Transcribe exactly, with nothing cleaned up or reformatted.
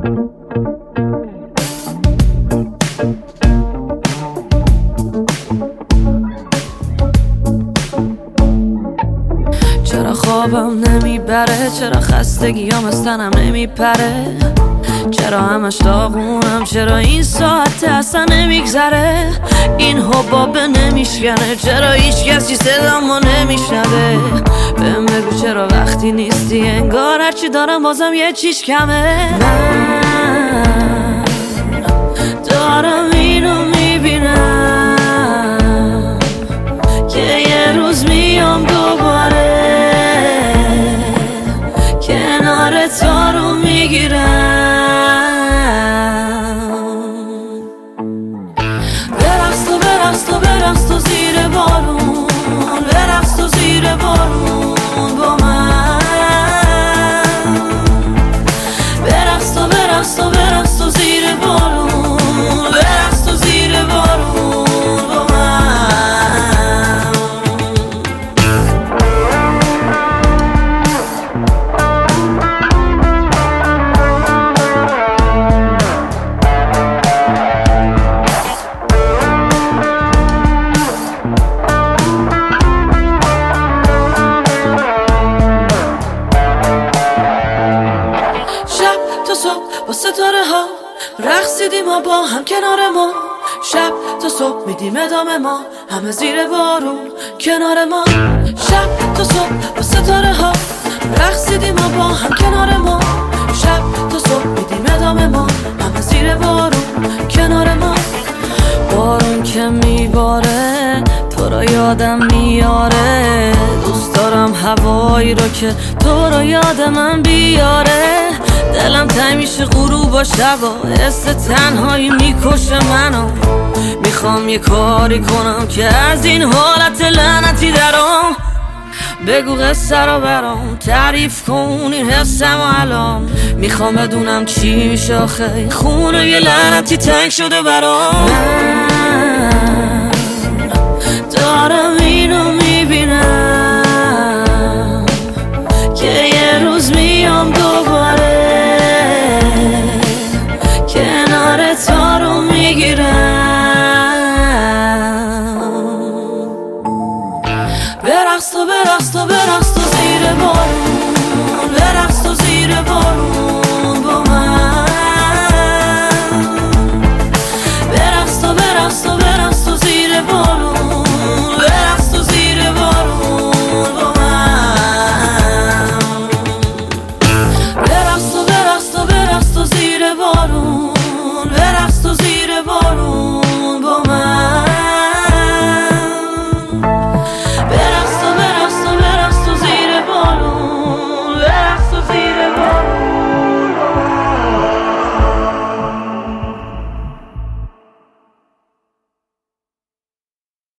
چرا خوابم نمیبره، چرا خستگیام از تنم نمیپره، چرا همش داغونم، چرا این ساعت اصلا نمیگذره، این حبابه نمیشکنه، چرا هیچ کسی صدامو نمیشنوه. بهم بگو چرا وقتی نیستی انگار هرچی دارم بازم یه چیش کمه. من دارم اینو میبینم که یه روز میام دوباره کنار تو رو میگیرم. برقص تو برقص تو برقص تو زیر بارون، برقص تو زیر بارون با من. برقص تو برقص تو برقص تو زیر بارون، برقص تو زیر بارون با من. با ستاره ها رقصیدیم ما با هم کنار ما، شب تا صبح میدیم ادامه ما همه زیر بارون کنار ما. شب تا صبح با ستاره ها رقصیدیم ما با هم کنار ما، شب تا صبح میدیم ادامه ما همه زیر بارون کنار ما. بارون که میباره تو رو یادم میاره، دوست دارم هوایی رو که تو رو یاد من بیاره. دلم تنگ میشه غروب و شبا، حس تنهایی میکشه منو، میخوام یه کاری کنم که از این حالت لعنتی درام. بگو قصه رو برام تعریف کن این حسم و الان، میخوام بدونم چی میشه آخه خونه یه لعنتی تنگ شده برام. من دارم اینو میبینم